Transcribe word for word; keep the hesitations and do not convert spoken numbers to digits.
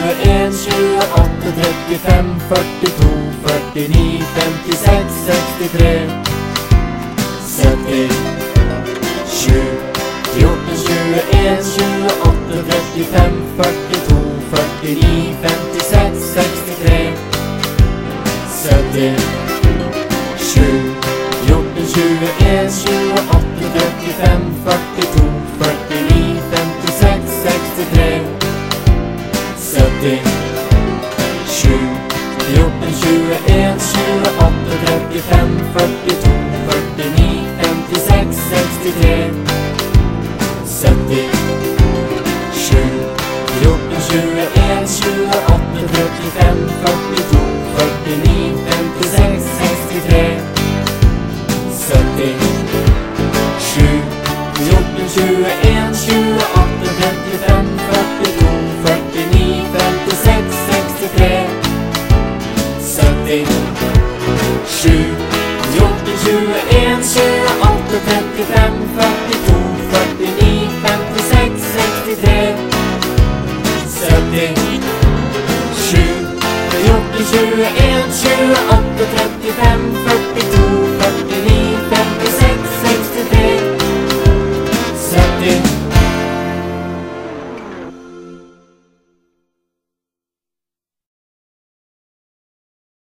tjueen, tjueåtte, trettifem, førtito, førtini, femtiseks, sekstitre, sytti, sju, fjorten, tjueen, tjueåtte, trettifem, førtito, førtini, femtiseks, sekstitre, sytti, sju, fjorten, tjueen, tjueåtte, trettifem, førtito, førtini, femtiseks, sekstitre, sytti, sju, fjorten, tjueen, tjueåtte, trettifem, førtito, førtini, femtiseks, sekstitre, sytti, sju, fjorten, tjueen, tjueåtte, trettifem, førtito, førtini, femtiseks, sekstitre, sytti, sju, fjorten, tjueen, tjueåtte, trettifem,